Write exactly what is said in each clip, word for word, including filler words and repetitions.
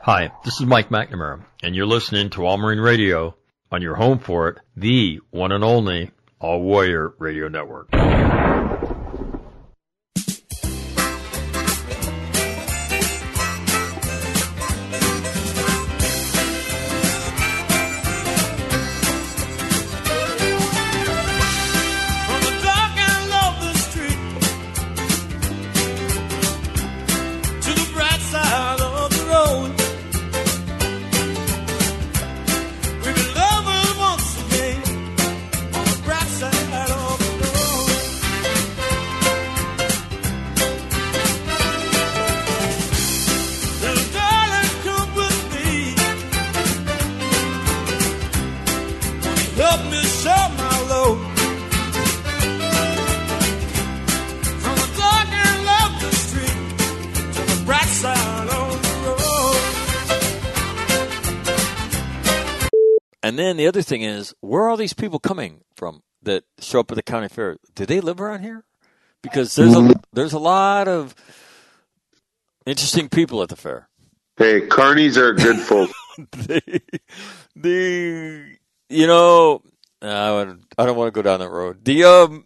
Hi, this is Mike McNamara, and you're listening to All Marine Radio on your home for it, the one and only All Warrior Radio Network. And then the other thing is, where are all these people coming from that show up at the county fair? Do they live around here? Because there's a there's a lot of interesting people at the fair. Hey, carnies are good folk. they, they, you know, I, would, I don't want to go down that road. The um,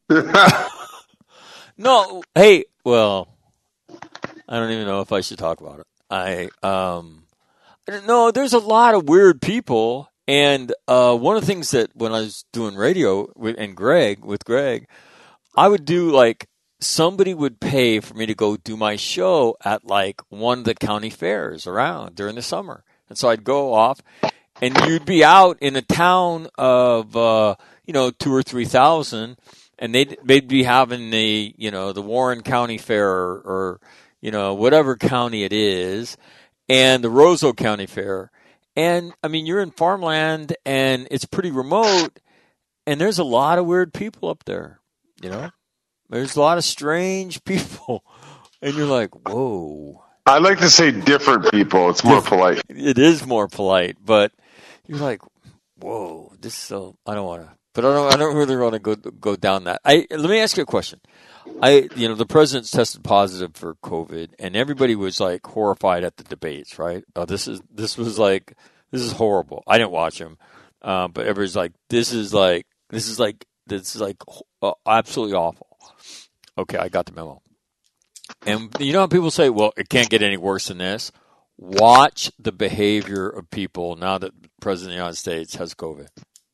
no, hey, well, I don't even know if I should talk about it. I um, no, there's a lot of weird people. And uh, one of the things that when I was doing radio with, and Greg, with Greg, I would do like somebody would pay for me to go do my show at like one of the county fairs around during the summer. And so I'd go off and you'd be out in a town of, uh, you know, two or three thousand and they'd, they'd be having the, you know, the Warren County Fair or, or, you know, whatever county it is and the Roseau County Fair. And, I mean, you're in farmland, and it's pretty remote, and there's a lot of weird people up there, you know? There's a lot of strange people, and you're like, whoa. I like to say different people. It's more polite. It is more polite, but you're like, whoa, this is so, I don't want to, but I don't I don't really want to go go down that. I Let me ask you a question. I, you know, the president's tested positive for COVID, and everybody was like horrified at the debates, right? Oh, this is this was like this is horrible. I didn't watch them, um, but everybody's like, this is like this is like this is like uh, absolutely awful. Okay, I got the memo. And you know how people say, well, it can't get any worse than this. Watch the behavior of people now that the president of the United States has COVID.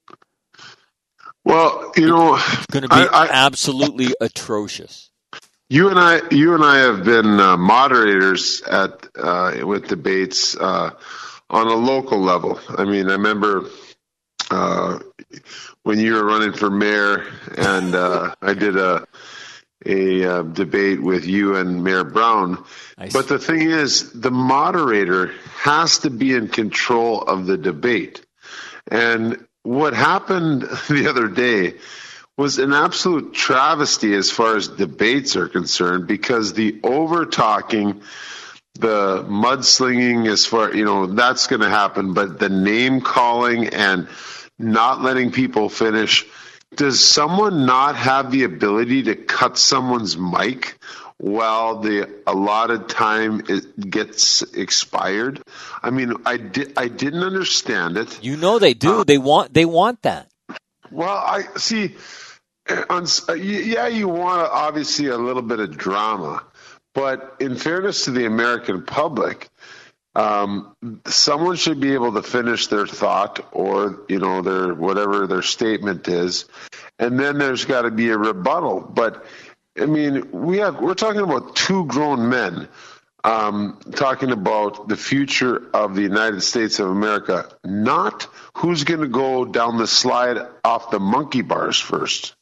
Well, you know, it's going to be I, I, absolutely atrocious. You and I, you and I have been uh, moderators at uh, with debates uh, on a local level. I mean, I remember uh, when you were running for mayor, and uh, I did a a uh, debate with you and Mayor Brown. Nice. But the thing is, the moderator has to be in control of the debate, and what happened the other day was an absolute travesty as far as debates are concerned, because the over-talking, the mudslinging, as far, you know, that's going to happen, but the name-calling and not letting people finish, does someone not have the ability to cut someone's mic while the allotted time it gets expired? I mean, I, di- I didn't understand it. You know they do. Uh, they want they want that. Well, I see. On, yeah, you want obviously a little bit of drama, but in fairness to the American public, um, someone should be able to finish their thought or, you know, their whatever their statement is, and then there's got to be a rebuttal. But I mean, we have we're talking about two grown men um, talking about the future of the United States of America, not who's going to go down the slide off the monkey bars first.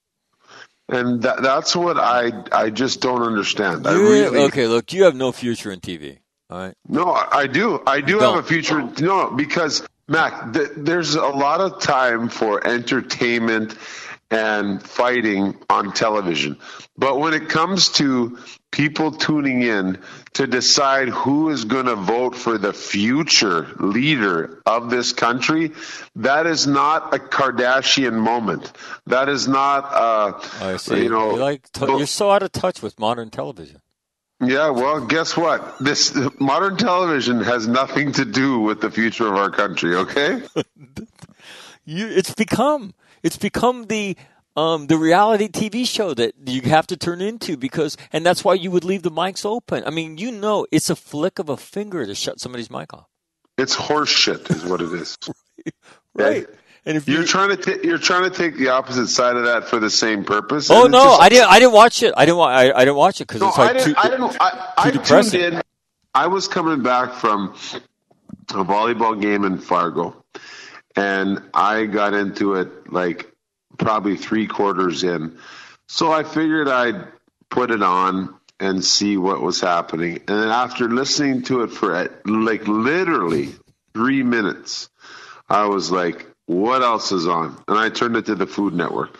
And that, that's what I I just don't understand. I really, okay, look, you have no future in T V, all right? No, I do. I do have a future. No, because, Mac, th- there's a lot of time for entertainment and fighting on television. But when it comes to people tuning in to decide who is going to vote for the future leader of this country, that is not a Kardashian moment. That is not, uh, I see. you know. You're, like, t- you're so out of touch with modern television. Yeah, well, guess what? This modern television has nothing to do with the future of our country. Okay, you, it's become it's become the um, the reality T V show that you have to turn into because, and that's why you would leave the mics open. I mean, you know, it's a flick of a finger to shut somebody's mic off. It's horse shit, is what it is. Right. And if you're you, trying to t- you're trying to take the opposite side of that for the same purpose. Oh no, just, I didn't. I didn't watch it. I didn't. Wa- I, I didn't watch it because no, it's like I didn't. too, I didn't. I, too I depressing. tuned in. I was coming back from a volleyball game in Fargo, and I got into it like probably three quarters in. So I figured I'd put it on and see what was happening. And then after listening to it for like literally three minutes, I was like, what else is on? And I turned it to the Food Network.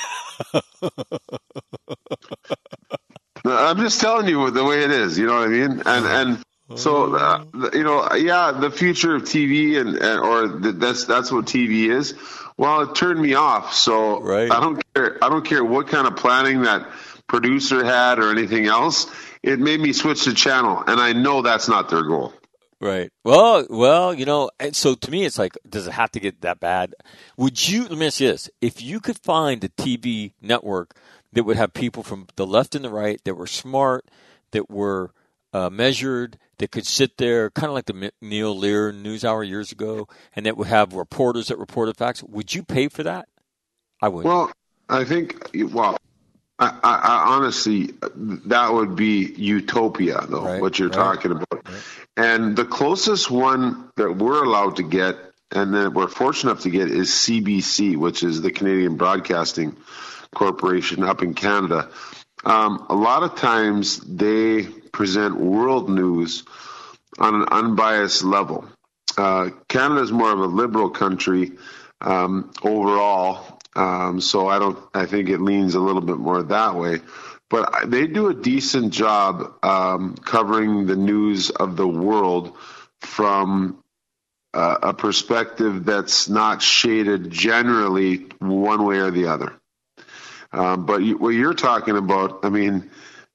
I'm just telling you the way it is. You know what I mean? And and so uh, you know, yeah, the future of T V and, and or the, that's that's what T V is. Well, it turned me off. So right. I don't care. I don't care what kind of planning that producer had or anything else. It made me switch the channel, and I know that's not their goal. Right. Well, well, you know, so to me, it's like, does it have to get that bad? Would you, let me ask you this, if you could find a T V network that would have people from the left and the right that were smart, that were uh, measured, that could sit there, kind of like the Neil Lear NewsHour years ago, and that would have reporters that reported facts, would you pay for that? I would. Well, I think, well, I, I, I honestly, that would be utopia, though, right, what you're right, talking about. Right. And the closest one that we're allowed to get, and that we're fortunate enough to get, is C B C, which is the Canadian Broadcasting Corporation up in Canada. Um, a lot of times they present world news on an unbiased level. Uh, Canada is more of a liberal country um, overall, um, so I don't. I think it leans a little bit more that way. But they do a decent job um, covering the news of the world from uh, a perspective that's not shaded generally one way or the other. Um, but you, what you're talking about, I mean,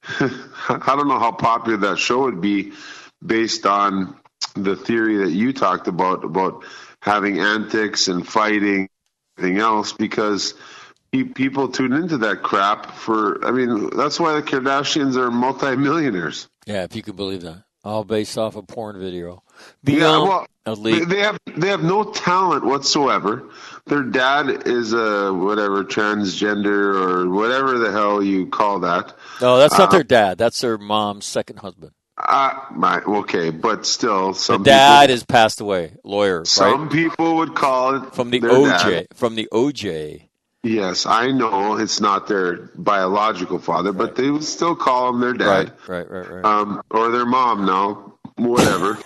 I don't know how popular that show would be based on the theory that you talked about, about having antics and fighting, everything else, because people tune into that crap for, I mean, that's why the Kardashians are multimillionaires. Yeah, if you could believe that. All based off a porn video. The, yeah, um, well, elite. they have they have no talent whatsoever. Their dad is a whatever transgender or whatever the hell you call that. No, that's not uh, their dad. That's their mom's second husband. Uh, my, okay, but still, some the dad people, has passed away. Lawyer. Some right? people would call it from the their O J. dad. From the O J. Yes, I know it's not their biological father, right. But they would still call him their dad. Right, right, right, right. Um, or their mom now, whatever.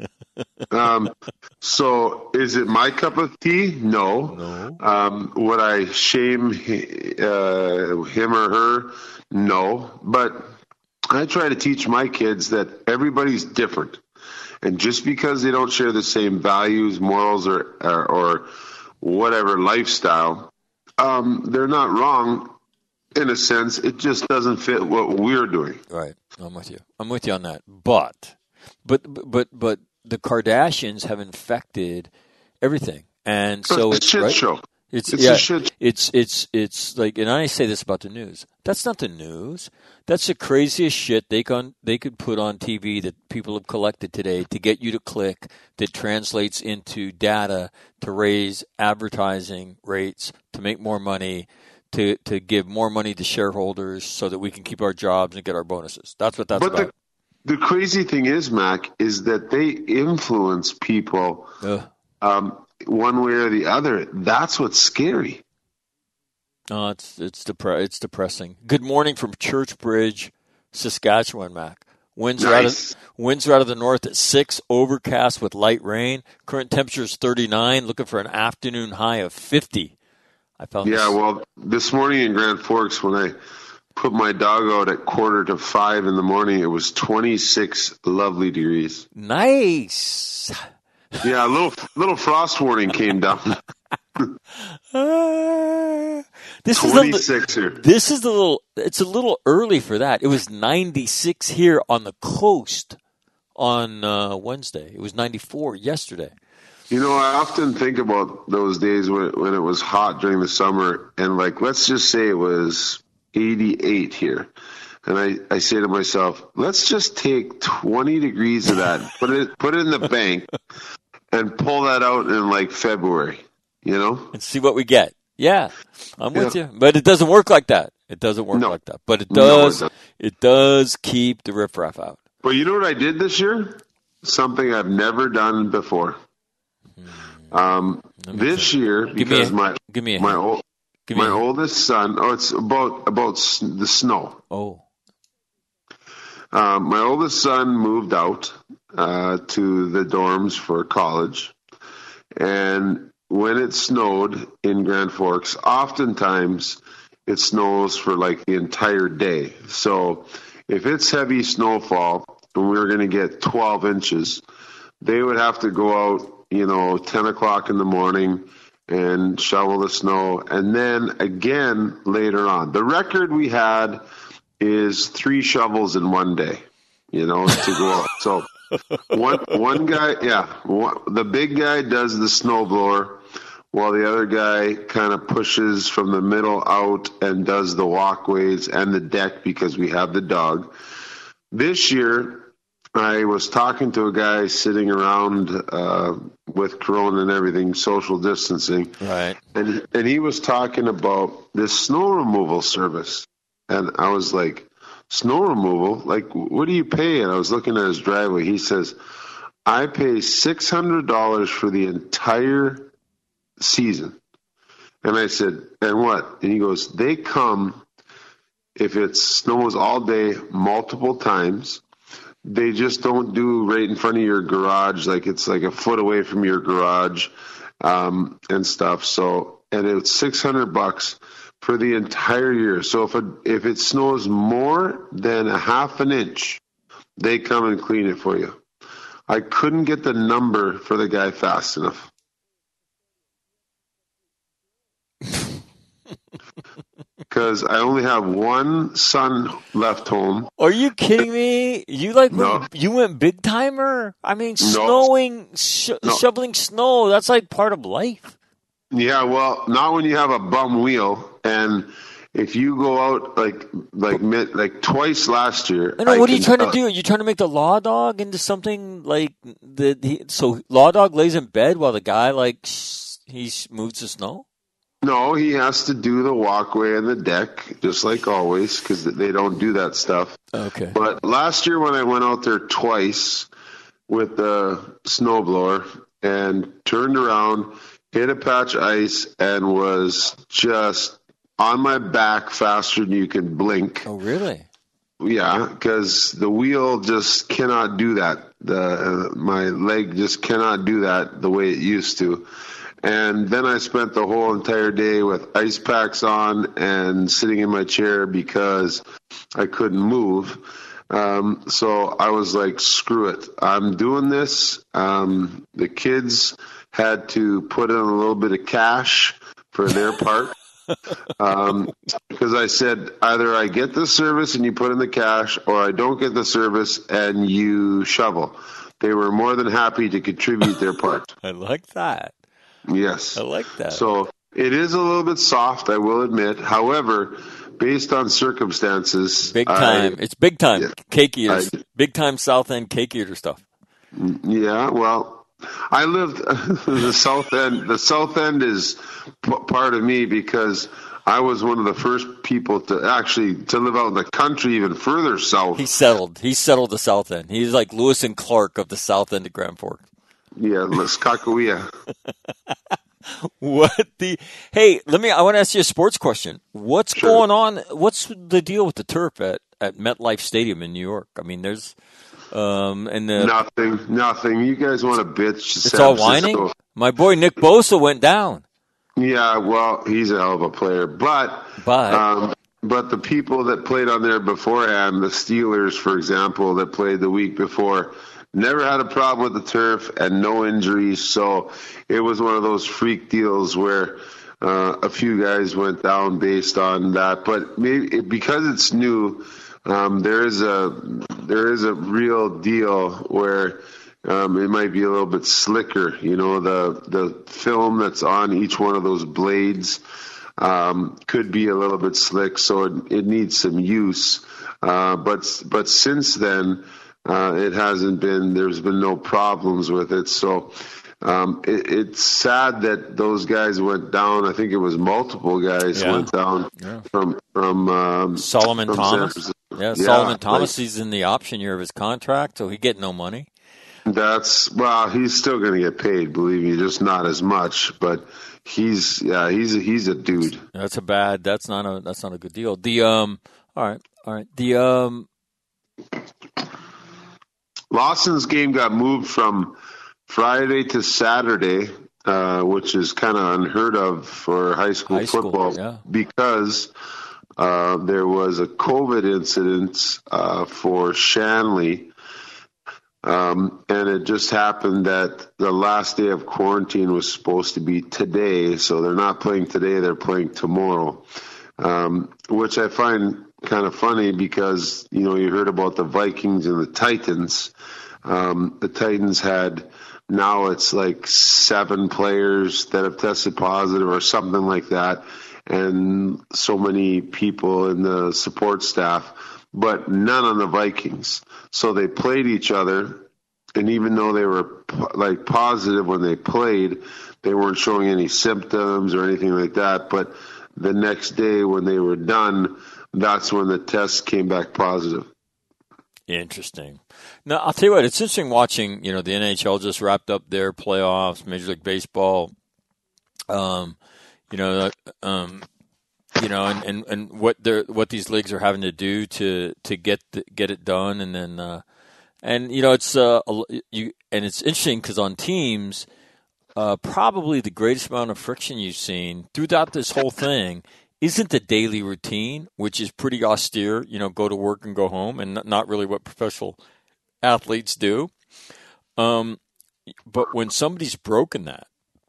um, so is it my cup of tea? No. No. Um, would I shame uh, him or her? No. But I try to teach my kids that everybody's different. And just because they don't share the same values, morals, or or, or whatever lifestyle, Um, they're not wrong in a sense. It just doesn't fit what we're doing. Right. I'm with you. I'm with you on that. But, but, but, but the Kardashians have infected everything. And so it's, it's, a shit right? show. It's, it's yeah, a shit. It's, it's, it's like, and I say this about the news. That's not the news. That's the craziest shit they can, they could put on T V that people have collected today to get you to click, that translates into data to raise advertising rates, to make more money, to, to give more money to shareholders so that we can keep our jobs and get our bonuses. That's what that's but about. The, the crazy thing is, Mac, is that they influence people um, one way or the other. That's what's scary. Oh, it's it's depre- it's depressing. Good morning from Church Bridge, Saskatchewan, Mac. Winds nice. are out of winds are out of the north at six, overcast with light rain. Current temperature is thirty-nine. Looking for an afternoon high of fifty. I found. Yeah, this. well, this morning in Grand Forks, when I put my dog out at quarter to five in the morning, it was twenty-six lovely degrees. Nice. Yeah, a little little frost warning came down. uh, This is twenty-six a, here. This is a little. It's a little early for that. It was ninety-six here on the coast on uh, Wednesday. It was ninety-four yesterday. You know, I often think about those days when when it was hot during the summer, and like, let's just say it was eighty-eight here. And I, I say to myself, let's just take twenty degrees of that, put it put it in the bank, and pull that out in like February, you know? And see what we get. Yeah, I'm Yeah. with you. But it doesn't work like that. It doesn't work No. like that. But it No, it does. doesn't. It does keep the riffraff out. But you know what I did this year? Something I've never done before. Um, this year, me because a- my give me a my hint. old, Give me my a- oldest son. Oh, it's about about s- the snow. Oh, Um, my oldest son moved out uh, to the dorms for college, and when it snowed in Grand Forks, oftentimes it snows for like the entire day. So if it's heavy snowfall and we were going to get twelve inches, they would have to go out, you know, ten o'clock in the morning and shovel the snow, and then again later on. The record we had is three shovels in one day, you know, to go out. So one one guy, yeah, one, the big guy does the snowblower, while the other guy kind of pushes from the middle out and does the walkways and the deck because we have the dog. This year, I was talking to a guy sitting around uh, with Corona and everything, social distancing, right. and and he was talking about this snow removal service, and I was like, snow removal? Like, what do you pay? And I was looking at his driveway. He says, I pay six hundred dollars for the entire season. And I said, and what? And he goes, they come if it snows all day, multiple times. They just don't do right in front of your garage, like it's like a foot away from your garage um, and stuff. So, and it's six hundred bucks for the entire year. So if it, if it snows more than a half an inch, they come and clean it for you. I couldn't get the number for the guy fast enough. Because I only have one son left home. Are you kidding me? You like No. went, you went big timer? I mean, snowing, sh- No. shoveling snow. That's like part of life. Yeah, well, not when you have a bum wheel, and if you go out like like mid, like twice last year. I know. I What are you can trying to tell- do? You trying to make the law dog into something like the, the so law dog lays in bed while the guy like sh- he sh- moves the snow. No, he has to do the walkway and the deck, just like always, because they don't do that stuff. Okay. But last year when I went out there twice with the snowblower and turned around, hit a patch of ice, and was just on my back faster than you can blink. Oh, really? Yeah, because the wheel just cannot do that. The uh, my leg just cannot do that the way it used to. And then I spent the whole entire day with ice packs on and sitting in my chair because I couldn't move. Um, so I was like, screw it. I'm doing this. Um, the kids had to put in a little bit of cash for their part. Um, because I said, either I get the service and you put in the cash, or I don't get the service and you shovel. They were more than happy to contribute their part. I like that. Yes. I like that. So it is a little bit soft, I will admit. However, based on circumstances, Big time. I, it's big time. Yeah. Cake eaters. I- Big time South End cake eater stuff. yeah, well, I lived the South End. The South End is p- part of me because I was one of the first people to actually to live out in the country, even further south. He settled. He settled the South End. He's like Lewis and Clark of the South End of Grand Forks. Yeah, Les Kakawea. What the? Hey, let me. I want to ask you a sports question. What's Sure. going on? What's the deal with the turf at, at MetLife Stadium in New York? I mean, there's um and the Nothing, nothing. You guys want to bitch? it's all whining. My boy Nick Bosa went down, Yeah, well, he's a hell of a player, but but um, but the people that played on there beforehand, the Steelers, for example, that played the week before, never had a problem with the turf and no injuries. So it was one of those freak deals where uh, a few guys went down based on that. But maybe because it's new, um, there is a there is a real deal where um, it might be a little bit slicker. You know, the the film that's on each one of those blades um, could be a little bit slick, so it, it needs some use. Uh, but but since then, uh, it hasn't been. There's been no problems with it. So um, it, it's sad that those guys went down. I think it was multiple guys yeah. went down yeah. from from um, Solomon from Thomas. Yeah, yeah, Solomon Thomas. Like, he's in the option year of his contract, so he get no money. That's well, he's still going to get paid. Believe me, just not as much. But he's yeah, he's a, he's a dude. That's a bad. That's not a. That's not a good deal. The um. All right. All right. The um. Lawson's game got moved from Friday to Saturday, uh, which is kind of unheard of for high school high football school, yeah. because uh, there was a COVID incident uh, for Shanley. Um, and it just happened that the last day of quarantine was supposed to be today. So they're not playing today, they're playing tomorrow, um, which I find kind of funny because, you know, you heard about the Vikings and the Titans. Um, the Titans had, now it's like seven players that have tested positive or something like that, and so many people in the support staff, but none on the Vikings. So they played each other, and even though they were like positive when they played, they weren't showing any symptoms or anything like that. But the next day when they were done, that's when the test came back positive. Interesting. Now, I'll tell you what, it's interesting watching, you know, the N H L just wrapped up their playoffs, Major League Baseball, um, you know, um, you know, and, and, and what they're, what these leagues are having to do to, to get, the, get it done. And then, uh, and, you know, it's, uh, you, and it's interesting because on teams, uh, probably the greatest amount of friction you've seen throughout this whole thing isn't the daily routine, which is pretty austere, you know, go to work and go home, and not really what professional athletes do. Um, but when somebody's broken that,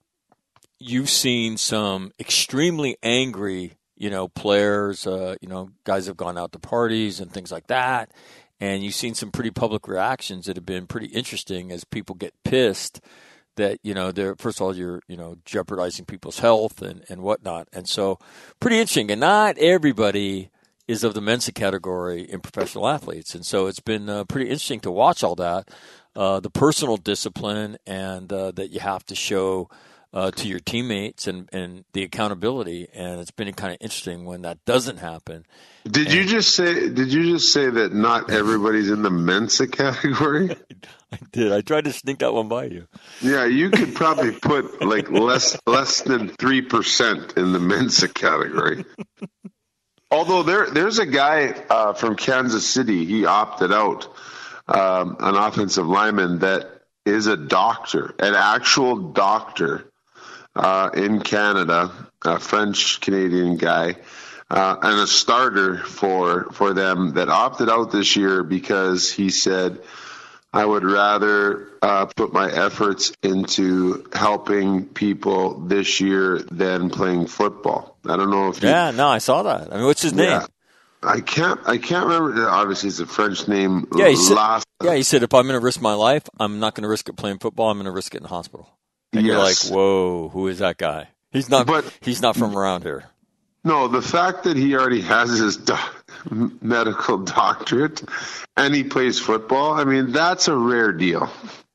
you've seen some extremely angry, you know, players, uh, you know, guys have gone out to parties and things like that. And you've seen some pretty public reactions that have been pretty interesting as people get pissed that, you know, they're, first of all, you're, you know, jeopardizing people's health and, and whatnot. And so pretty interesting. And not everybody is of the Mensa category in professional athletes. And so it's been uh, pretty interesting to watch all that, uh, the personal discipline and uh, that you have to show uh, to your teammates and, and the accountability. And it's been kind of interesting when that doesn't happen. Did and, you just say, did you just say that not everybody's in the Mensa category? I did. I tried to sneak that one by you. Yeah, you could probably put like less less than three percent in the Mensa category. Although there there's a guy uh, from Kansas City, he opted out, um, an offensive lineman that is a doctor, an actual doctor uh, in Canada, a French Canadian guy, uh, and a starter for for them that opted out this year because he said, I would rather uh, put my efforts into helping people this year than playing football. I don't know if you, yeah, no, I saw that. I mean, what's his name? Yeah, I can't. I can't remember. Obviously, it's a French name. Yeah, he said. Last, yeah, he said if I'm going to risk my life, I'm not going to risk it playing football. I'm going to risk it in the hospital. And yes. You're like, whoa, who is that guy? He's not. But he's not from around here. No, the fact that he already has his do- medical doctorate and he plays football, I mean, that's a rare deal.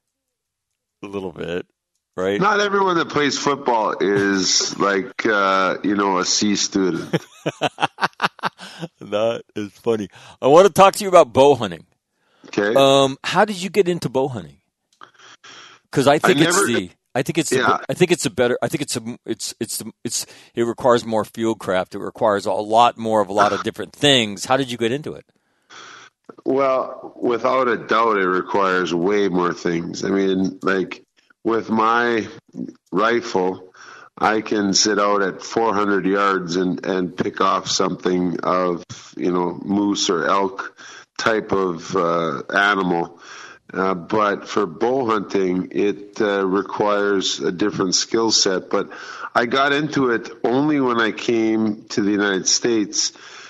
A little bit, right? Not everyone that plays football is like, uh, you know, a C student. That is funny. I want to talk to you about bow hunting. Okay. Um, how did you get into bow hunting? Because I think I it's never, the. I think it's. yeah. The, I think it's a better. I think it's a. It's. It's. It's. It requires more field craft. It requires a lot more of a lot of different things. How did you get into it? Well, without a doubt, it requires way more things. I mean, like with my rifle, I can sit out at four hundred yards and, and pick off something of, you know, moose or elk type of uh, animal. Uh, but for bow hunting, it uh, requires a different skill set. But I got into it only when I came to the United States.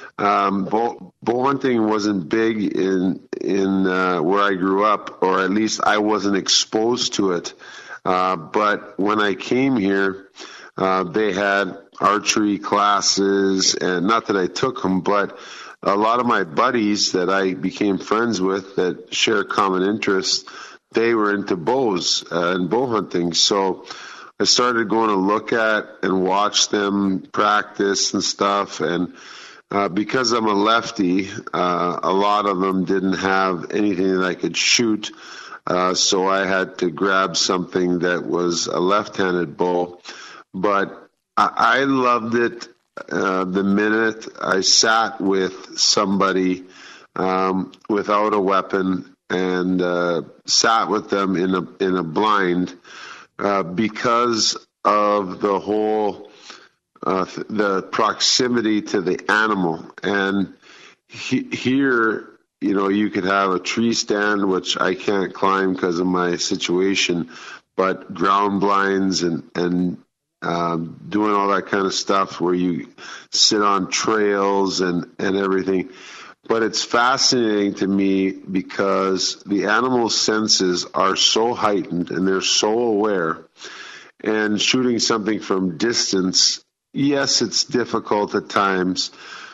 Um, bow, bow hunting wasn't big in in uh, where I grew up, or at least I wasn't exposed to it. Uh, but when I came here, uh, they had archery classes, and not that I took them, but a lot of my buddies that I became friends with that share common interests, they were into bows uh, and bow hunting. So I started going to look at and watch them practice and stuff. And uh, because I'm a lefty, uh, a lot of them didn't have anything that I could shoot. Uh, so I had to grab something that was a left-handed bow. But I, I loved it. Uh, the minute I sat with somebody um, without a weapon and uh, sat with them in a in a blind, uh, because of the whole uh, the proximity to the animal. And he, here, you know, you could have a tree stand, which I can't climb because of my situation, but ground blinds and and Um, doing all that kind of stuff where you sit on trails and, and everything. But it's fascinating to me because the animal senses are so heightened and they're so aware. And shooting something from distance, yes, it's difficult at times,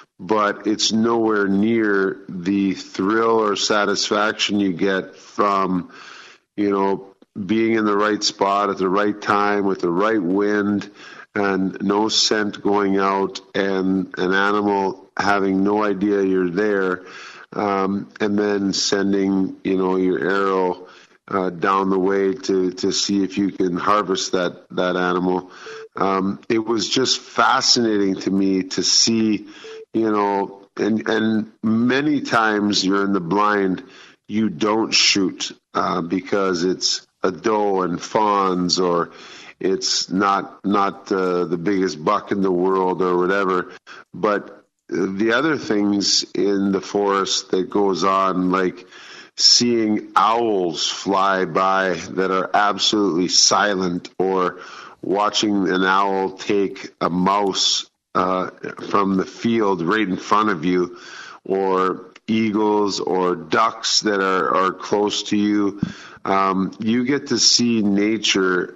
but it's nowhere near the thrill or satisfaction you get from, you know, being in the right spot at the right time with the right wind and no scent going out and an animal having no idea you're there, um, and then sending, you know, your arrow uh, down the way to, to see if you can harvest that, that animal. Um, it was just fascinating to me to see, you know, and, and many times you're in the blind, you don't shoot uh, because it's a doe and fawns, or it's not not uh, the biggest buck in the world or whatever. But the other things in the forest that goes on, like seeing owls fly by that are absolutely silent, or watching an owl take a mouse uh, from the field right in front of you, or eagles or ducks that are, are close to you. Um, you get to see nature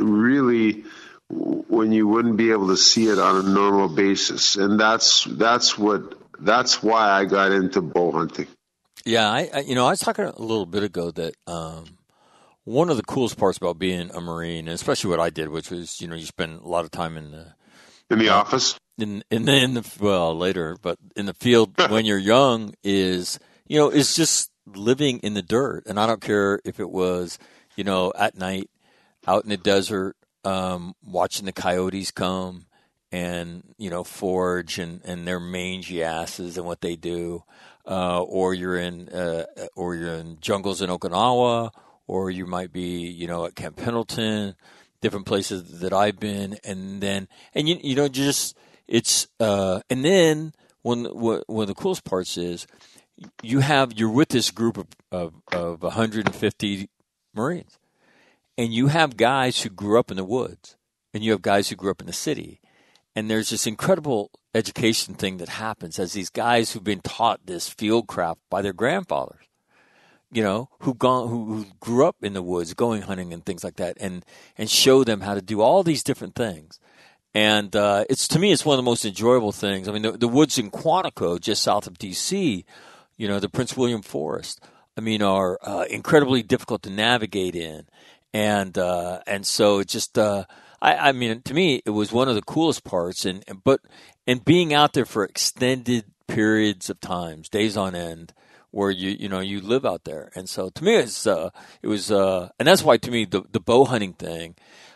really when you wouldn't be able to see it on a normal basis. And that's, that's what, that's why I got into bow hunting. Yeah. I, I you know, I was talking a little bit ago that, um, one of the coolest parts about being a Marine, and especially what I did, which was, you know, you spend a lot of time in the, in the uh, office, in, in the, in the, well, later, but in the field when you're young is, you know, it's just living in the dirt. And I don't care if it was, you know, at night out in the desert, um, watching the coyotes come and, you know, forage and, and their mangy asses and what they do. Uh, or you're in, uh, or you're in jungles in Okinawa, or you might be, you know, at Camp Pendleton, different places that I've been. And then, and you, you know, just, it's, uh, and then one, one of the coolest parts is, you have, you're with this group of, of, of one hundred fifty Marines, and you have guys who grew up in the woods, and you have guys who grew up in the city. And there's this incredible education thing that happens as these guys who've been taught this field craft by their grandfathers, you know, who gone, who, who grew up in the woods, going hunting and things like that, and, and show them how to do all these different things. And uh, it's, to me, it's one of the most enjoyable things. I mean, the, the woods in Quantico, just south of D C, you know, the Prince William Forest, I mean, are uh, incredibly difficult to navigate in. And uh, and so it just, uh, I, I mean, to me, it was one of the coolest parts. And, and but and being out there for extended periods of times, days on end, where you you know you live out there. And so to me, it's uh, it was, uh, and that's why to me the the bow hunting thing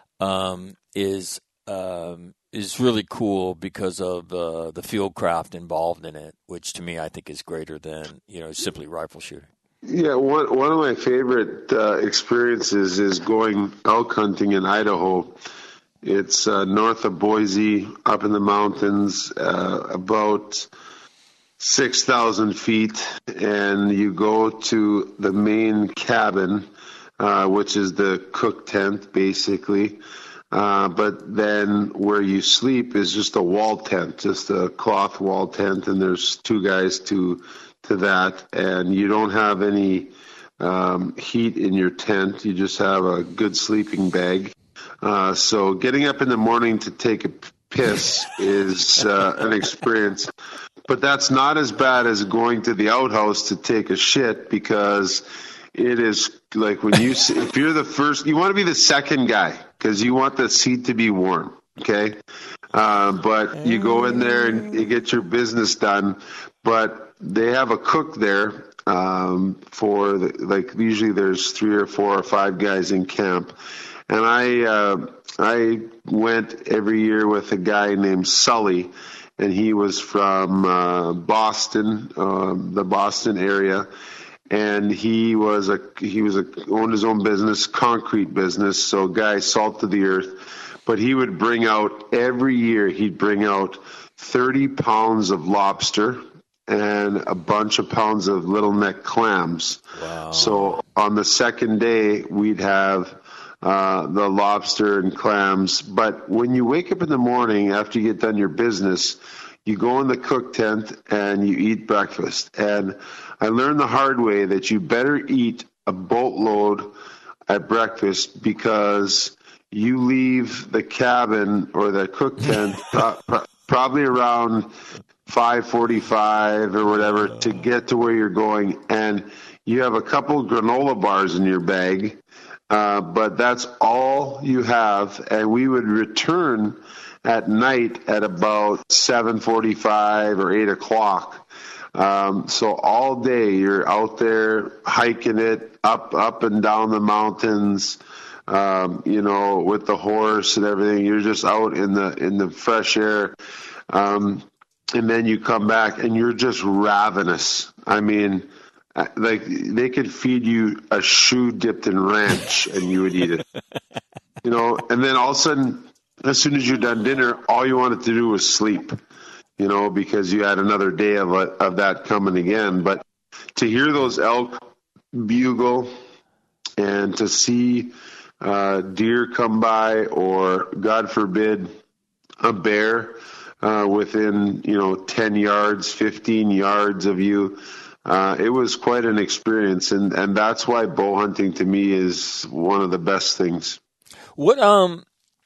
um, is. Um, is really cool because of uh, the field craft involved in it, which to me I think is greater than, you know, simply rifle shooting. Yeah, one one of my favorite uh, experiences is going elk hunting in Idaho. It's uh, north of Boise, up in the mountains, uh, about six thousand feet, and you go to the main cabin, uh, which is the cook tent, basically. Uh, but then where you sleep is just a wall tent, just a cloth wall tent, and there's two guys to to that, and you don't have any um, heat in your tent. You just have a good sleeping bag. Uh, so getting up in the morning to take a piss is uh, an experience. But that's not as bad as going to the outhouse to take a shit, because it is like when you, if you're the first, you want to be the second guy because you want the seat to be warm, okay? Uh, but you go in there and you get your business done. But they have a cook there um, for, the, like, usually there's three or four or five guys in camp. And I, uh, I went every year with a guy named Sully, and he was from uh, Boston, um, the Boston area, and he was a he was a owned his own business, concrete business, so guy salt of the earth. But he would bring out every year. He'd bring out thirty pounds of lobster and a bunch of pounds of little neck clams. Wow. So on the second day, we'd have Uh, the lobster and clams. But when you wake up in the morning after you get done your business, you go in the cook tent and you eat breakfast. And I learned the hard way that you better eat a boatload at breakfast, because you leave the cabin or the cook tent pro- pro- probably around five forty-five or whatever to get to where you're going. And you have a couple granola bars in your bag. Uh, but that's all you have, and we would return at night at about seven forty-five or eight o'clock. Um, so all day you're out there hiking it up, up and down the mountains, um, you know, with the horse and everything. You're just out in the in the fresh air, um, and then you come back and you're just ravenous. I mean, like, they could feed you a shoe dipped in ranch and you would eat it, you know, and then all of a sudden, as soon as you're done dinner, all you wanted to do was sleep, you know, because you had another day of, of that coming again. But to hear those elk bugle and to see uh, deer come by, or God forbid, a bear uh, within, you know, ten yards, fifteen yards of you, Uh, it was quite an experience, and, and that's why bow hunting to me is one of the best things. What um,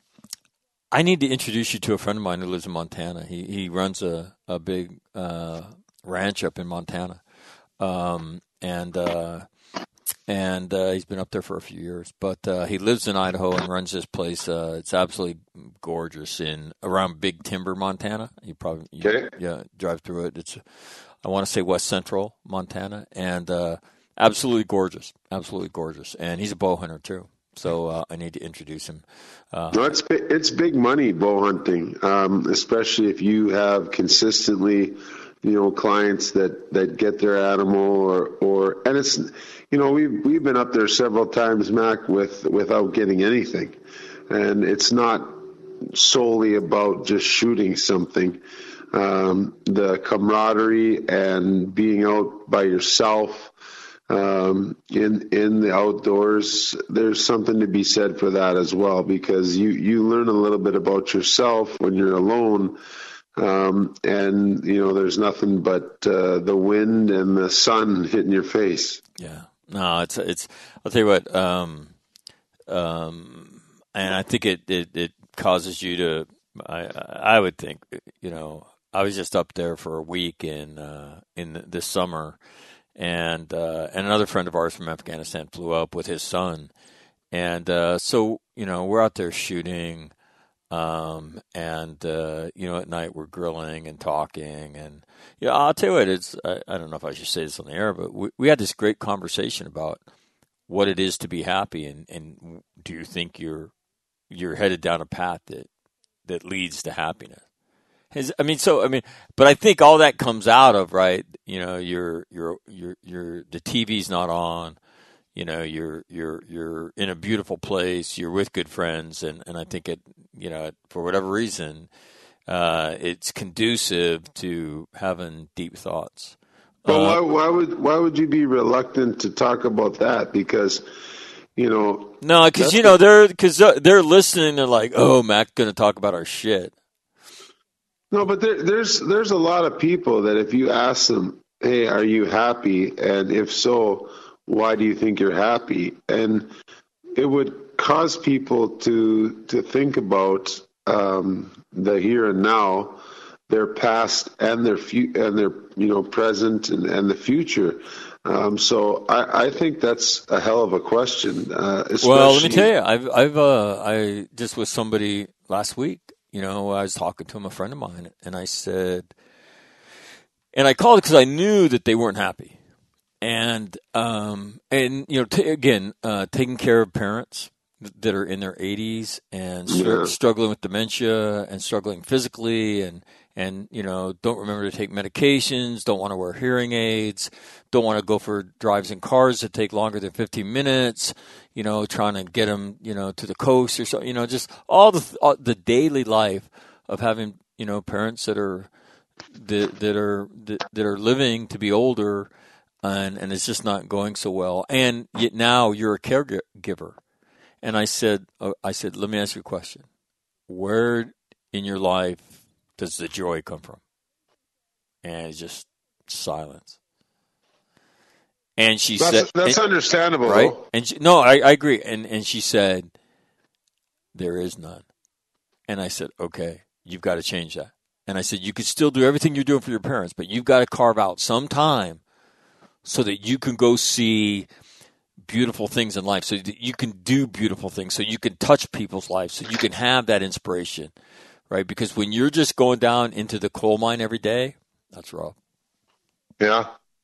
I need to introduce you to a friend of mine who lives in Montana. He he runs a a big uh, ranch up in Montana, um, and uh, and uh, he's been up there for a few years. But uh, he lives in Idaho and runs this place. Uh, it's absolutely gorgeous in around Big Timber, Montana. You probably you, Okay. yeah drive through it. It's I want to say West Central Montana, and uh, absolutely gorgeous, absolutely gorgeous. And he's a bow hunter too, so uh, I need to introduce him. Uh, No, it's it's big money bow hunting, um, especially if you have consistently, you know, clients that, that get their animal, or, or and it's, you know, we've we've been up there several times, Mac, with without getting anything, and it's not solely about just shooting something. Um, the camaraderie and being out by yourself um, in in the outdoors, there's something to be said for that as well, because you, you learn a little bit about yourself when you're alone, um, and you know there's nothing but uh, the wind and the sun hitting your face. Yeah, no, it's it's. I'll tell you what, um, um, and I think it, it, it causes you to. I I would think, you know. I was just up there for a week in uh, in this summer, and uh, and another friend of ours from Afghanistan flew up with his son, and uh, so you know we're out there shooting, um, and uh, you know at night we're grilling and talking, and you know I'll tell you what, it's I, I don't know if I should say this on the air, but we, we had this great conversation about what it is to be happy, and, and do you think you're you're headed down a path that that leads to happiness? His, I mean, so I mean, but I think all that comes out of, right. You know, you're you're you're you're the T V's not on. You know, you're you're you're in a beautiful place. You're with good friends, and, and I think it. You know, for whatever reason, uh, it's conducive to having deep thoughts. But Uh, why, why would why would you be reluctant to talk about that? Because, you know. No, because you know they're because they're listening. They're like, "Oh, Mac's going to talk about our shit." No, but there, there's there's a lot of people that if you ask them, "Hey, are you happy?" and if so, why do you think you're happy? And it would cause people to to think about um, the here and now, their past and their fu- and their you know present and, and the future. Um, so I, I think that's a hell of a question. Uh, well, let me tell you, I've I've uh, I just was somebody last week. You know, I was talking to him, a friend of mine, and I said, and I called because I knew that they weren't happy, and um, and you know, t- again, uh, taking care of parents that are in their eighties and str- Yeah. struggling with dementia and struggling physically and, and, you know, don't remember to take medications, don't want to wear hearing aids, don't want to go for drives in cars that take longer than fifteen minutes, you know, trying to get them, you know, to the coast or so, you know, just all the, all the daily life of having, you know, parents that are, that, that are, that, that are living to be older and, and it's just not going so well. And yet now you're a caregiver. And I said, uh, I said, let me ask you a question. Where in your life does the joy come from? And it's just silence. And she that's, said, "That's and, understandable, right?" though. And she, no, I, I agree. And and she said, "There is none." And I said, "Okay, you've got to change that." And I said, "You can still do everything you're doing for your parents, but you've got to carve out some time so that you can go see beautiful things in life, so that you can do beautiful things, so you can touch people's lives, so you can have that inspiration, right? Because when you're just going down into the coal mine every day, that's rough." Yeah,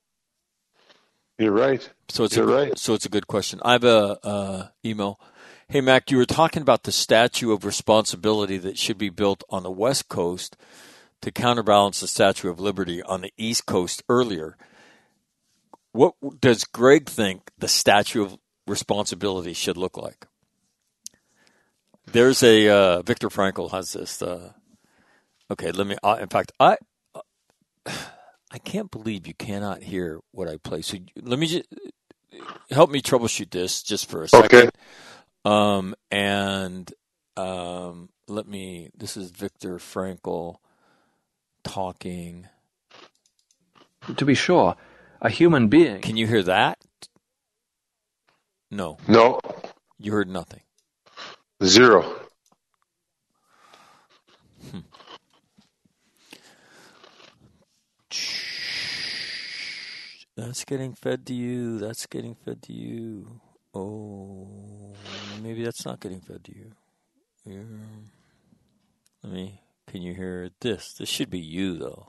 you're right. So it's you're a, right. So it's a good question. I have a uh, email. Hey, Mac, you were talking about the statue of responsibility that should be built on the West Coast to counterbalance the Statue of Liberty on the East Coast earlier. What does Greg think the Statue of Responsibility should look like? There's a uh, Viktor Frankl has this. Uh, okay, let me. Uh, in fact, I uh, I can't believe you cannot hear what I play. So let me just help me troubleshoot this just for a second. Okay. Um, and um, let me. This is Viktor Frankl talking. To be sure. A human being. Can you hear that? No. No. You heard nothing. Zero. Hmm. That's getting fed to you. That's getting fed to you. Oh, maybe that's not getting fed to you. Yeah. Let me. Can you hear this? This should be you, though.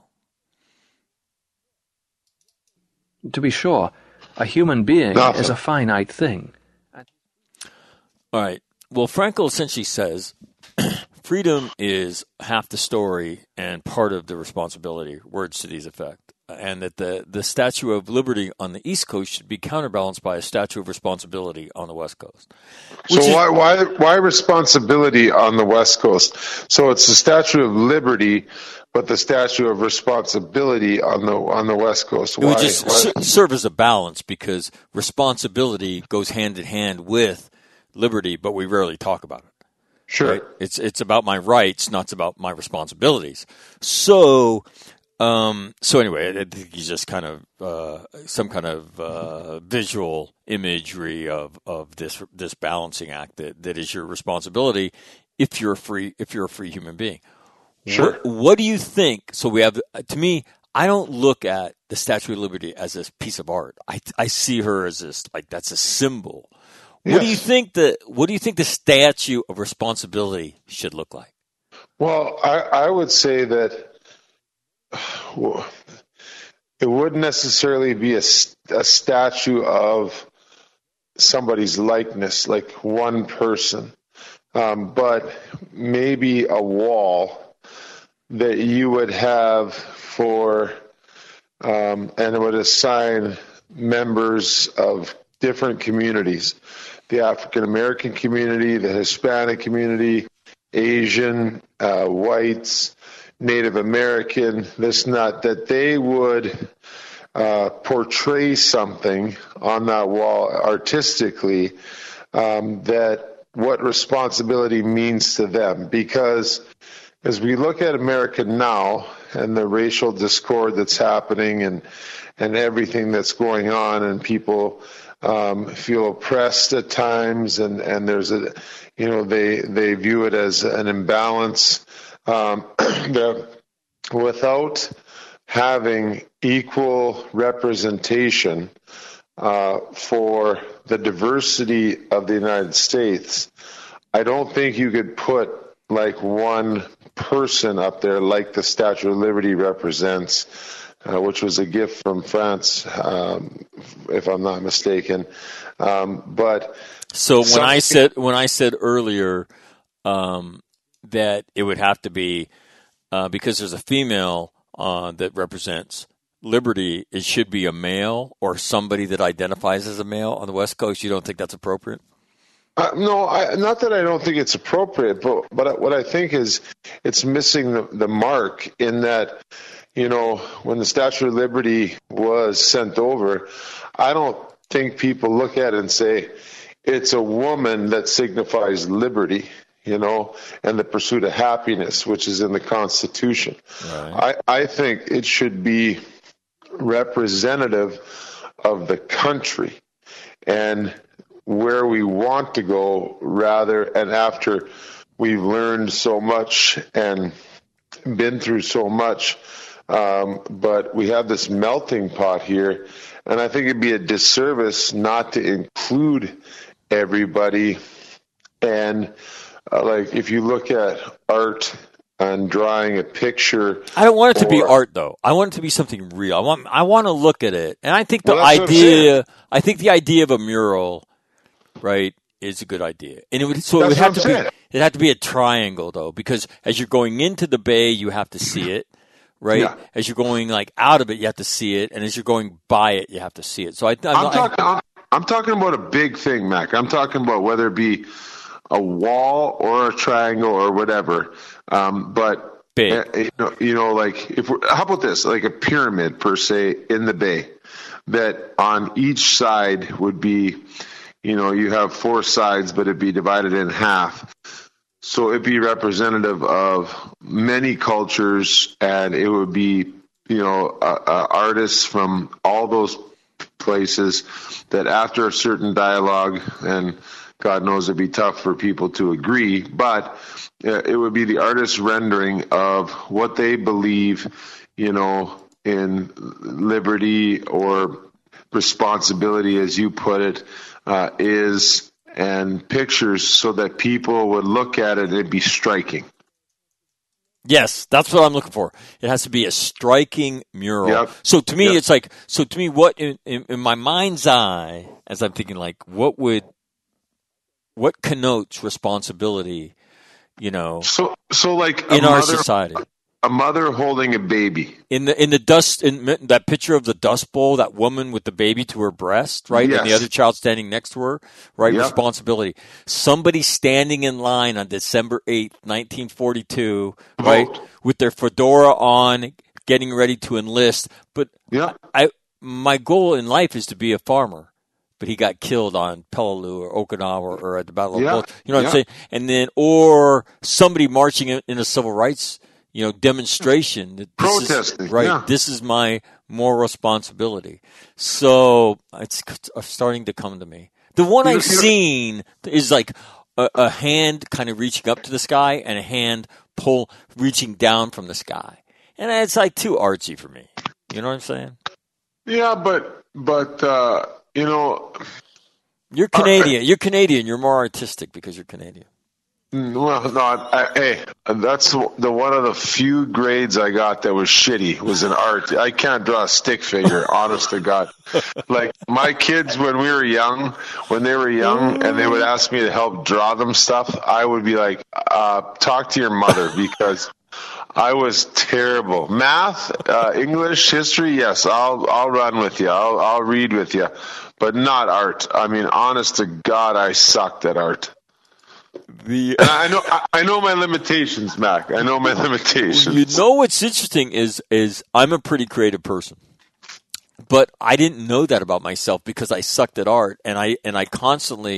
To be sure, a human being Nothing. is a finite thing. All right. Well, Frankl essentially says freedom is half the story and part of the responsibility, words to these effect, and that the, the Statue of Liberty on the East Coast should be counterbalanced by a Statue of Responsibility on the West Coast. So is, why why why responsibility on the West Coast? So it's the Statue of Liberty, but the Statue of Responsibility on the on the West Coast. It Why? would just why? s- serve as a balance because responsibility goes hand in hand with liberty, but we rarely talk about it. Sure. Right? It's it's about my rights, not about my responsibilities. So, um, so anyway, I think he's just kind of uh, some kind of uh, visual imagery of, of this this balancing act that, that is your responsibility if you're a free if you're a free human being. Sure. What, what do you think? So we have to me. I don't look at the Statue of Liberty as this piece of art. I I see her as this like that's a symbol. What Yes. do you think the What do you think the Statue of Responsibility should look like? Well, I, I would say that well, it wouldn't necessarily be a, a statue of somebody's likeness, like one person, um, but maybe a wall that you would have for, um, and it would assign members of different communities. The African American community, the Hispanic community, Asian, uh, whites, Native American, this not, that they would uh, portray something on that wall artistically um, that what responsibility means to them. Because as we look at America now and the racial discord that's happening and and everything that's going on, and people um, feel oppressed at times, and, and there's a, you know, they they view it as an imbalance. Um, the, without having equal representation uh, for the diversity of the United States, I don't think you could put like one person up there like the Statue of Liberty represents, uh, which was a gift from France, um, if I'm not mistaken. Um, but so when I said when I said earlier um, that it would have to be uh, because there's a female uh, that represents liberty, it should be a male or somebody that identifies as a male on the West Coast. You don't think that's appropriate? Uh, no, I, not that I don't think it's appropriate, but but what I think is it's missing the, the mark in that, you know, when the Statue of Liberty was sent over, I don't think people look at it and say it's a woman that signifies liberty, you know, and the pursuit of happiness, which is in the Constitution. Right. I, I think it should be representative of the country and where we want to go, rather, and after we've learned so much and been through so much, um, but we have this melting pot here, and I think it'd be a disservice not to include everybody. And uh, like if you look at art and drawing a picture, I don't want it to or, be art though. I want it to be something real. I want I want to look at it, and I think the well, idea I think the idea of a mural, right, is a good idea. And it would so it would have to saying. be it had to be a triangle though, because as you're going into the bay, you have to see it, right? Yeah. As you're going like out of it, you have to see it, and as you're going by it, you have to see it. So I, I'm, I'm talking I, I'm, I'm talking about a big thing, Mac. I'm talking about whether it be a wall or a triangle or whatever. Um, but big. Uh, you, know, you know, like if we're, how about this, like a pyramid per se in the bay, that on each side would be, you know, you have four sides, but it'd be divided in half. So it'd be representative of many cultures, and it would be, you know, uh, uh, artists from all those places that after a certain dialogue, and God knows it'd be tough for people to agree, but uh, it would be the artist's rendering of what they believe, you know, in liberty or responsibility, as you put it, uh, is, and pictures so that people would look at it and it'd be striking. Yes, that's what I'm looking for. It has to be a striking mural. Yep. So to me, yep. it's like, so to me, what in, in, in my mind's eye, as I'm thinking, like, what would, what connotes responsibility, you know, so, so like in our mother, society? A mother holding a baby. In the in the dust in that picture of the Dust Bowl, that woman with the baby to her breast, right, yes. and the other child standing next to her, right? Yep. Responsibility. Somebody standing in line on December eighth, nineteen forty-two, right, Vote. with their fedora on, getting ready to enlist. But yeah, I my goal in life is to be a farmer. But he got killed on Peleliu or Okinawa or at the Battle of yeah. Bulge. You know what yeah. I'm saying? And then, or somebody marching in, in a civil rights, you know, demonstration. That this Protesting, is, right? Yeah. This is my moral responsibility. So it's starting to come to me. The one I've seen is like a, a hand kind of reaching up to the sky and a hand pull reaching down from the sky, and it's like too artsy for me. You know what I'm saying? Yeah, but but. uh You know, you're Canadian. You're Canadian. You're more artistic because you're Canadian. Well, no, I, hey, that's the one of the few grades I got that was shitty was in art. I can't draw a stick figure, honest to God. Like my kids when we were young, when they were young, and they would ask me to help draw them stuff, I would be like, uh, "Talk to your mother," because I was terrible. Math, uh, English, history, yes, I'll I'll run with you. I'll I'll read with you. But not art. I mean, honest to God, I sucked at art. The and I know, I, I know my limitations, Mac. I know my limitations. You know what's interesting is is I'm a pretty creative person, but I didn't know that about myself because I sucked at art, and I and I constantly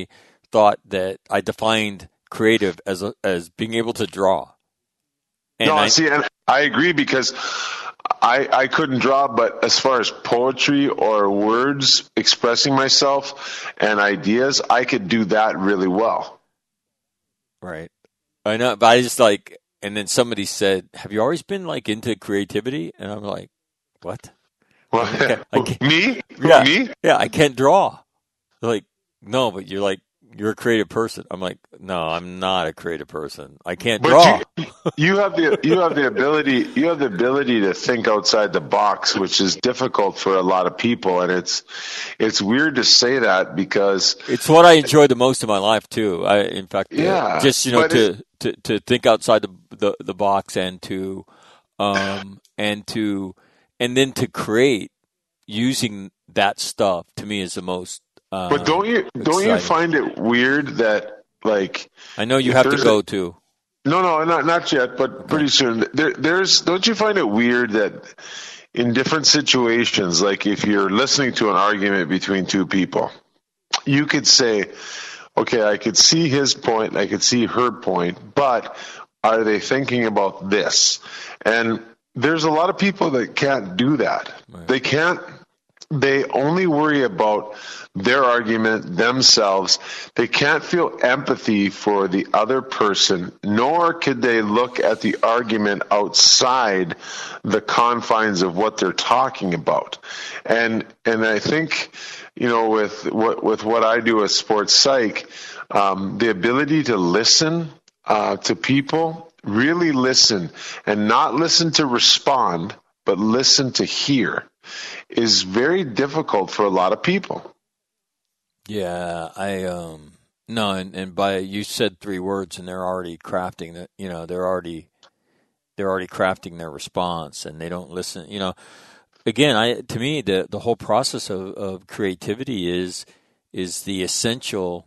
thought that I defined creative as a, as being able to draw. And no, I, see, and I agree because I I couldn't draw, but as far as poetry or words expressing myself and ideas, I could do that really well. Right. I know, but I just like, and then somebody said, "Have you always been like into creativity?" And I'm like, "What?" Well, I can't, I can't, me? yeah, Me? yeah, I can't draw. They're like, no, but you're like, you're a creative person. I'm like, no, I'm not a creative person. I can't But draw. you, you have the you have the ability you have the ability to think outside the box, which is difficult for a lot of people, and it's it's weird to say that because It's what I enjoy the most in my life too. I, in fact, uh, Yeah, just you know, but to, to to think outside the, the the box and to um and to and then to create using that stuff to me is the most. Uh, But don't you don't you exciting. find it weird that like I know you if have to there's go a- to. No, no, not not yet, but pretty soon. There, there's don't you find it weird that in different situations, like if you're listening to an argument between two people, you could say, okay, I could see his point, I could see her point, but are they thinking about this? And there's a lot of people that can't do that. Right. They can't. They only worry about their argument themselves. They can't feel empathy for the other person, nor could they look at the argument outside the confines of what they're talking about. And and I think, you know, with what with what I do as sports psych, um, the ability to listen uh, to people, really listen, and not listen to respond, but listen to hear, is very difficult for a lot of people. Yeah, I um no, and, and by you said three words, and they're already crafting that. You know, they're already they're already crafting their response, and they don't listen. You know, again, I to me the the whole process of, of creativity is is the essential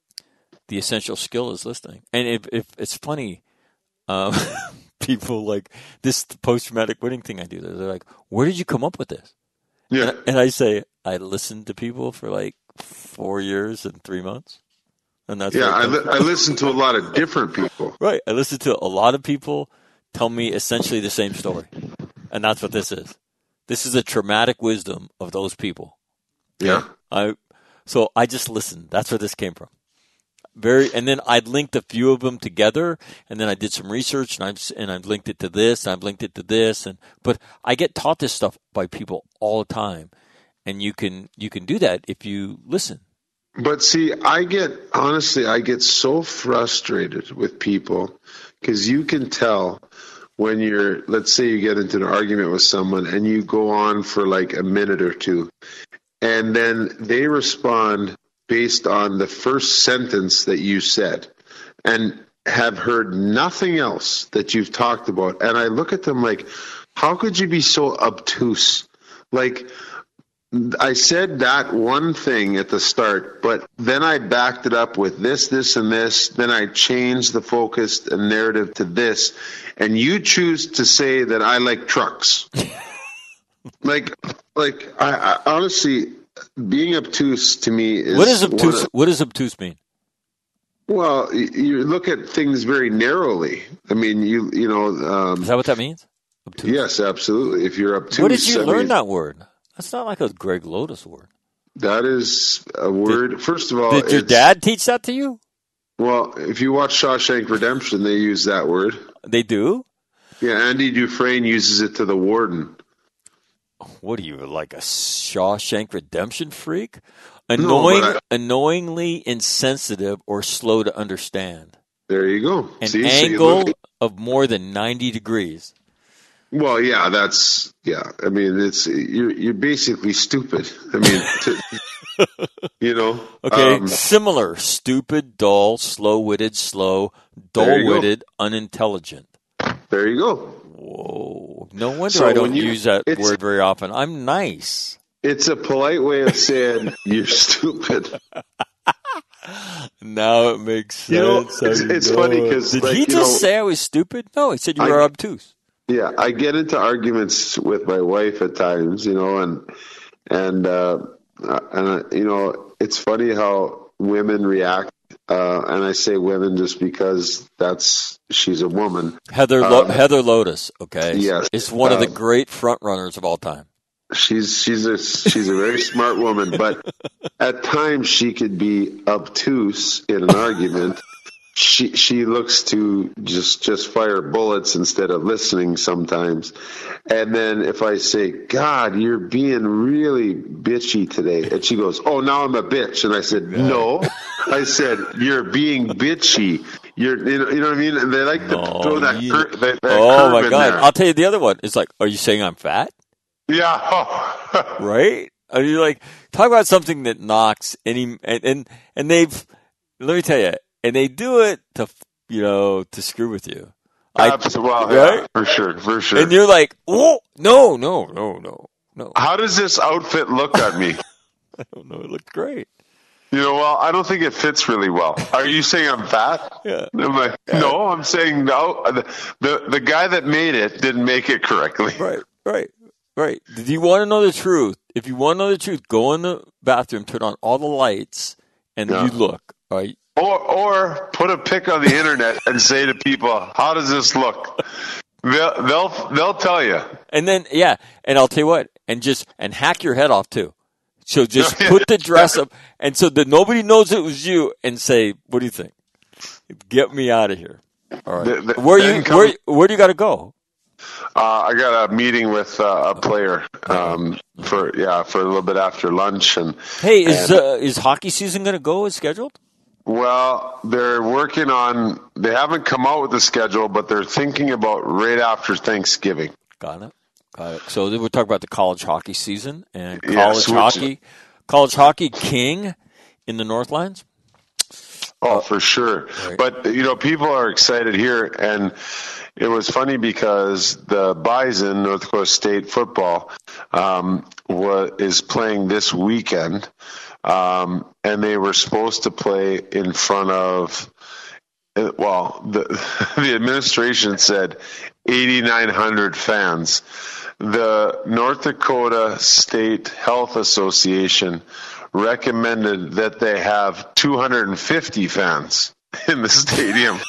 the essential skill is listening. And if, if it's funny, um, people like this post traumatic winning thing I do. They're like, "Where did you come up with this?" Yeah. And, and I say, I listened to people for like four years and three months. And that's Yeah, where it I, comes li- from. I listen to a lot of different people. Right. I listen to a lot of people tell me essentially the same story. And that's what this is. This is a traumatic wisdom of those people. Yeah. I so I just listened. That's where this came from. Very, and then I'd linked a few of them together, and then I did some research, and I've and I've linked it to this, and I've linked it to this, and but I get taught this stuff by people all the time, and you can you can do that if you listen. But see, I get, honestly, I get so frustrated with people because you can tell when you're, let's say you get into an argument with someone and you go on for like a minute or two, and then they respond based on the first sentence that you said and have heard nothing else that you've talked about. And I look at them like, how could you be so obtuse? Like, I said that one thing at the start, but then I backed it up with this, this, and this. Then I changed the focus and narrative to this. And you choose to say that I like trucks. like, like I, I honestly... being obtuse to me is What does obtuse? of, What does obtuse mean? well, you, you look at things very narrowly. I mean, you you know. Um, Is that what that means? Obtuse. yes, absolutely. If you're obtuse, Where did you I learn mean, that word? That's not like a Greg Lotus word. that is a word. First of all, Did your it's- dad teach that to you? Well, if you watch Shawshank Redemption, they use that word. They do. Yeah, Andy Dufresne uses it to the warden. What are you, like a Shawshank Redemption freak? No, Annoying, but I- annoyingly insensitive or slow to understand. There you go. An See, so you angle look- of more than ninety degrees. well, yeah, that's yeah. I mean, it's you're you're basically stupid. I mean, to, you know. Okay, um, similar, stupid, dull, slow-witted, slow, There you go. dull-witted, unintelligent. there you go. Whoa! No wonder So I don't when you- use that it's- word very often. I'm nice. It's a polite way of saying you're stupid. Now it makes sense. You know, how it's- you it's know funny it. 'cause, did like, he you just know, say I was stupid? No, he said you I- were obtuse. Yeah, I get into arguments with my wife at times, you know, and and uh, and uh, you know, it's funny how women react uh, and I say women just because that's she's a woman. Heather Lo- Um, Heather Lotus, okay, yes, is one of the uh, great front runners of all time. She's she's a she's a very smart woman, but at times she could be obtuse in an argument. She she looks to just just fire bullets instead of listening sometimes. And then if I say, God, you're being really bitchy today, and she goes, oh, now I'm a bitch. And I said, no, I said, you're being bitchy. You're you know, you know what I mean? And they like to Oh, throw that, you- cur- that, that Oh curve my in God! there. I'll tell you the other one. It's like, are you saying I'm fat? Yeah. Right? Are you like talk about something that knocks any and and, and they've let me tell you, and they do it to you know to screw with you. I, Absolutely. Well, right? yeah, for sure, for sure. And you're like, oh no, no, no, no, no. How does this outfit look on me? I don't know. It looked great. You know, well, I don't think it fits really well. Are you saying I'm fat? Yeah. I'm like, no, I'm saying no. The, the the guy that made it didn't make it correctly. Right, right, right. Do you want to know the truth? If you want to know the truth, go in the bathroom, turn on all the lights, and Yeah. you look. All right. Or or put a pic on the internet and say to people, how does this look? They'll they'll they'll tell you. And then, yeah, and I'll tell you what, and just and hack your head off too. So just put the dress up, and so that nobody knows it was you, and say, "What do you think? Get me out of here." All right. The- the- where then you come- where where do you got to go? Uh, I got a meeting with uh, a player um, for yeah for a little bit after lunch, and Hey, is and- uh, is hockey season going to go as scheduled? well, they're working on. They haven't come out with the schedule, but they're thinking about right after Thanksgiving. Got it. Got it. So then we'll talk about the college hockey season and Yes, college which- hockey, college hockey king in the Northlands. Oh, for sure. right. But, you know, people are excited here. And it was funny because the Bison, North Dakota State football, um, wa- is playing this weekend. Um, and they were supposed to play in front of, uh, well, the, the administration said eighty-nine hundred fans. The North Dakota State Health Association recommended that they have two hundred fifty fans in the stadium.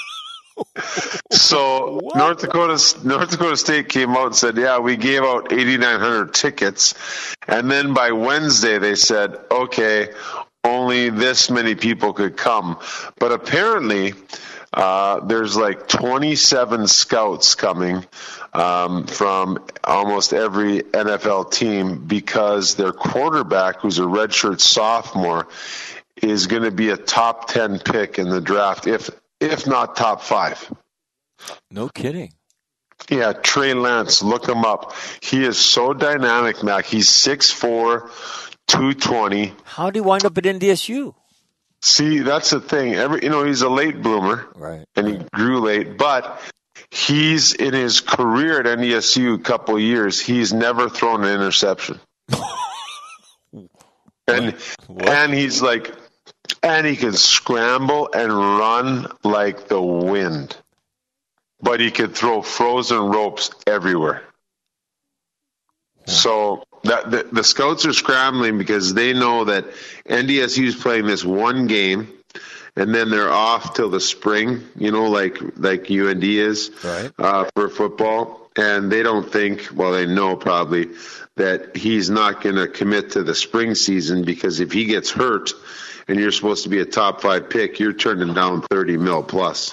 So North Dakota North Dakota State came out and said, "Yeah, we gave out eighty-nine hundred tickets," and then by Wednesday they said, "Okay, only this many people could come." But apparently, uh, there's like twenty-seven scouts coming um, from almost every N F L team because their quarterback, who's a redshirt sophomore, is going to be a top ten pick in the draft, if if not top five. No kidding. Yeah, Trey Lance, look him up. He is so dynamic, Mac. He's six four, two twenty. How did he wind up at N D S U? See, that's the thing. Every you know, he's a late bloomer, Right. and he grew late, but he's in his career at N D S U a couple of years, he's never thrown an interception. and What? and he's like and he can scramble and run like the wind. But he could throw frozen ropes everywhere. So that the, the scouts are scrambling because they know that N D S U is playing this one game, and then they're off till the spring. You know, like like U N D is Right. uh, for football, and they don't think. Well, they know probably that he's not going to commit to the spring season because if he gets hurt, and you're supposed to be a top five pick, you're turning down thirty mil plus.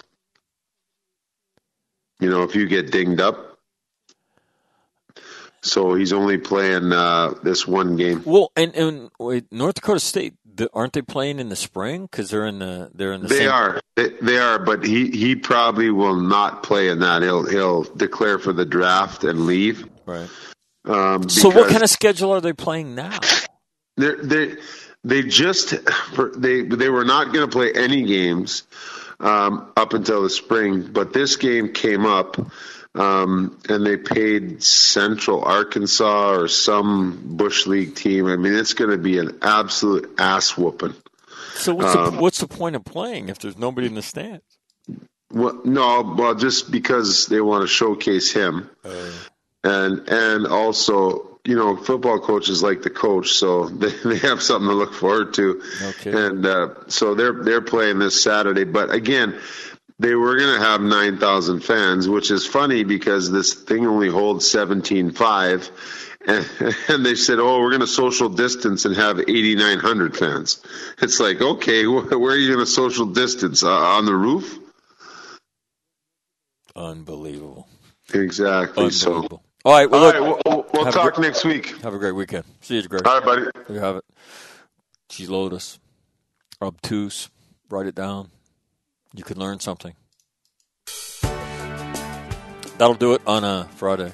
You know, if you get dinged up. So he's only playing uh, this one game. Well, and and wait, North Dakota State, the, aren't they playing in the spring? Because they're in the they're in the They same. are, they, they are, but he, he probably will not play in that. He'll he'll declare for the draft and leave. Right. Um, So what because kind of schedule are they playing now? they're, they they just they they were not going to play any games um, up until the spring, but this game came up. Um, and they paid Central Arkansas or some Bush League team. I mean, it's going to be an absolute ass whooping. So what's Um, the, what's the point of playing if there's nobody in the stands? Well, no, well, just because they want to showcase him, Uh, and and also you know, football coaches like the coach, so they, they have something to look forward to. Okay. And uh, so they're they're playing this Saturday. But again, they were going to have nine thousand fans, which is funny because this thing only holds seventeen five. And, and they said, oh, we're going to social distance and have eighty-nine hundred fans. It's like, okay, where are you going to social distance? Uh, on the roof? Unbelievable. Exactly. Unbelievable. So, all right. Well, all look, right, we'll, we'll have a talk great- next week. Have a great weekend. See you, Greg. All right, buddy. There you have it. G. Lotus. Obtuse. Write it down. You could learn something. That'll do it on a Friday.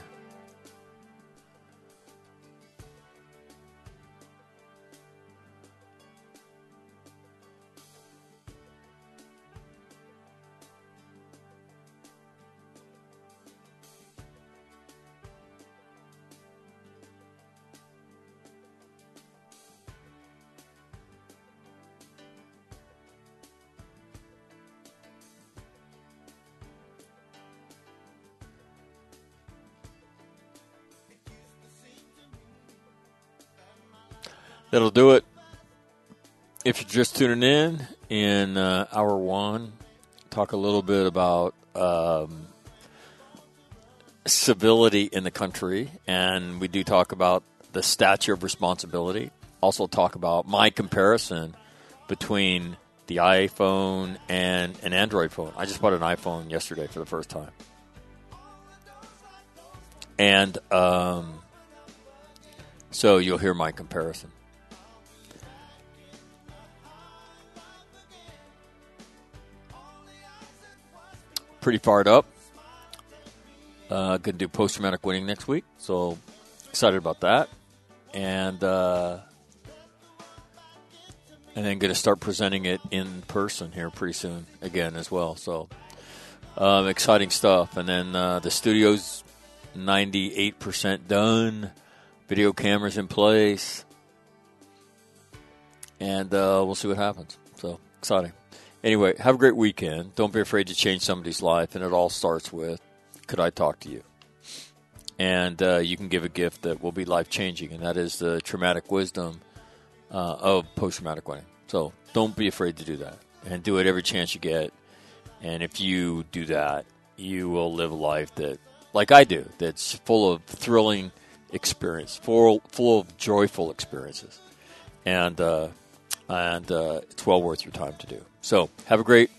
That'll do it. If you're just tuning in, in uh, hour one, talk a little bit about um, civility in the country, and we do talk about the stature of responsibility. Also talk about my comparison between the iPhone and an Android phone. I just bought an iPhone yesterday for the first time. And um, so you'll hear my comparison. Pretty fired up. Uh, going to do post-traumatic winning next week, so excited about that. And uh, and then going to start presenting it in person here pretty soon again as well. So um, exciting stuff. And then uh, the studio's ninety-eight percent done. Video cameras in place. And uh, we'll see what happens. So exciting. Anyway, have a great weekend. Don't be afraid to change somebody's life, and it all starts with, could I talk to you? And uh, you can give a gift that will be life-changing, and that is the traumatic wisdom uh, of post-traumatic winning. So don't be afraid to do that, and do it every chance you get. And if you do that, you will live a life that, like I do, that's full of thrilling experience, full, full of joyful experiences. And, uh, and uh, it's well worth your time to do. So have a great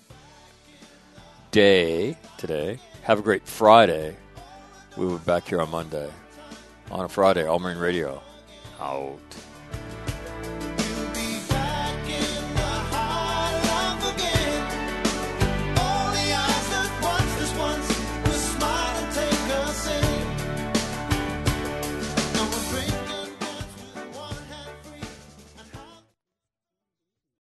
day today. Have a great Friday. We'll be back here on Monday. On a Friday, All Marine Radio. Out.